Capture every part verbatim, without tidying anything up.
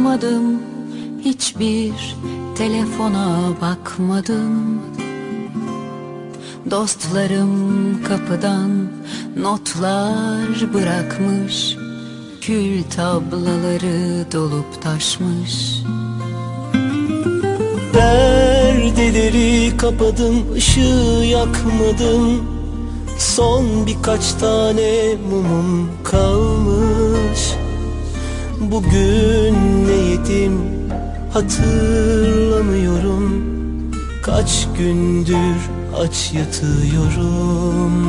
Uyumadım, hiçbir telefona bakmadım. Dostlarım kapıdan notlar bırakmış, kül tablaları dolup taşmış. Perdeleri kapadım, ışığı yakmadım. Son birkaç tane mumum kalmış. Bugün ne yedim hatırlamıyorum. Kaç gündür aç yatıyorum.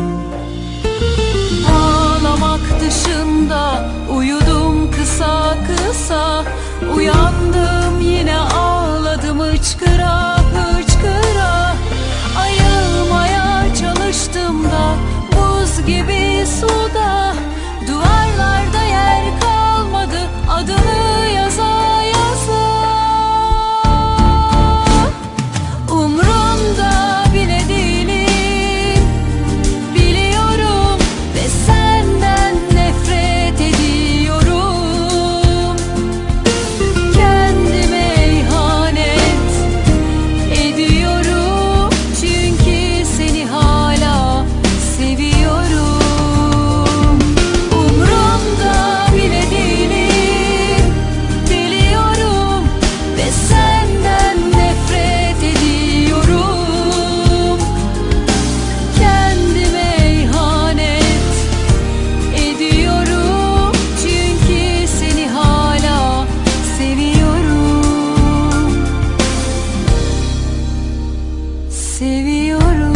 Ağlamak dışında uyudum kısa kısa. Uyandım yine ağladım hıçkıra hıçkıra. Ayılmaya çalıştım da buz gibi suda. Duvarlarda yer kalmadı adını yaza yaza. Umrumda bile değilim, biliyorum ve senden nefret ediyorum. Kendime ihanet ediyorum, çünkü seni hala seviyorum. Umrumda bile değilim, biliyorum ve senden nefret ediyorum. Kendime ihanet ediyorum, çünkü seni hala seviyorum. Seviyorum.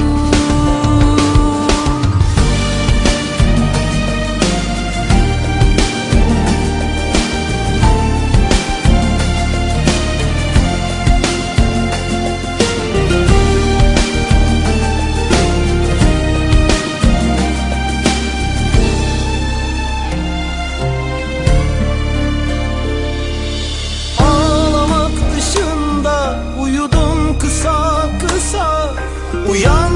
Ağlamak dışında uyudum kısa kısa. Uyan